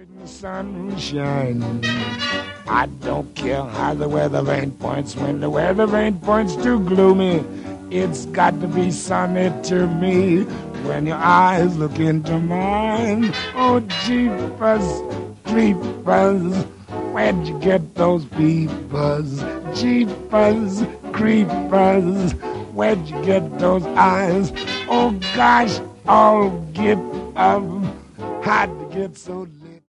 Sunshine. I don't care how the weather vane points. When the weather vane points too gloomy, it's got to be sunny to me. When your eyes look into mine, oh jeepers, creepers, where'd you get those peepers? Jeepers, creepers, where'd you get those eyes? Oh gosh, I'll get up. How'd you get so